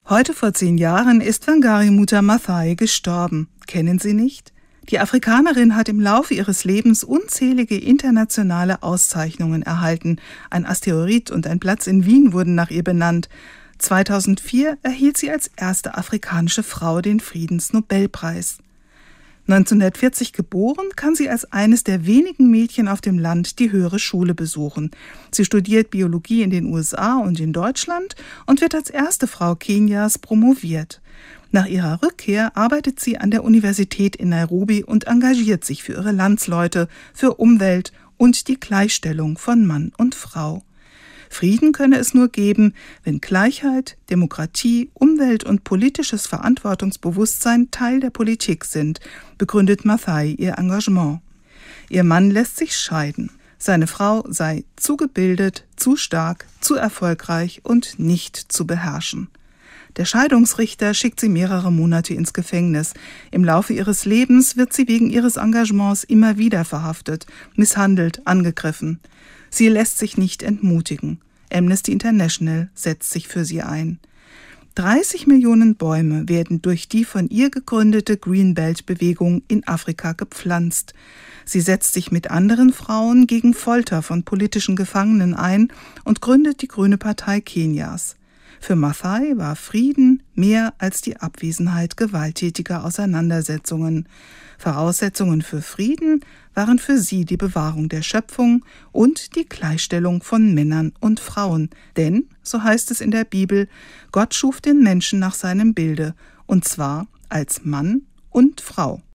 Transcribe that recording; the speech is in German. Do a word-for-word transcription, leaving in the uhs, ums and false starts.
Heute vor zehn Jahren ist Wangari Maathai Maathai gestorben. Kennen Sie nicht? Die Afrikanerin hat im Laufe ihres Lebens unzählige internationale Auszeichnungen erhalten. Ein Asteroid und ein Platz in Wien wurden nach ihr benannt. zweitausendvier erhielt sie als erste afrikanische Frau den Friedensnobelpreis. neunzehnhundertvierzig geboren, kann sie als eines der wenigen Mädchen auf dem Land die höhere Schule besuchen. Sie studiert Biologie in den U S A und in Deutschland und wird als erste Frau Kenias promoviert. Nach ihrer Rückkehr arbeitet sie an der Universität in Nairobi und engagiert sich für ihre Landsleute, für Umwelt und die Gleichstellung von Mann und Frau. Frieden könne es nur geben, wenn Gleichheit, Demokratie, Umwelt und politisches Verantwortungsbewusstsein Teil der Politik sind, begründet Maathai ihr Engagement. Ihr Mann lässt sich scheiden. Seine Frau sei zu gebildet, zu stark, zu erfolgreich und nicht zu beherrschen. Der Scheidungsrichter schickt sie mehrere Monate ins Gefängnis. Im Laufe ihres Lebens wird sie wegen ihres Engagements immer wieder verhaftet, misshandelt, angegriffen. Sie lässt sich nicht entmutigen. Amnesty International setzt sich für sie ein. dreißig Millionen Bäume werden durch die von ihr gegründete Green Belt-Bewegung in Afrika gepflanzt. Sie setzt sich mit anderen Frauen gegen Folter von politischen Gefangenen ein und gründet die Grüne Partei Kenias. Für Maathai war Frieden mehr als die Abwesenheit gewalttätiger Auseinandersetzungen. Voraussetzungen für Frieden waren für sie die Bewahrung der Schöpfung und die Gleichstellung von Männern und Frauen. Denn, so heißt es in der Bibel, Gott schuf den Menschen nach seinem Bilde, und zwar als Mann und Frau.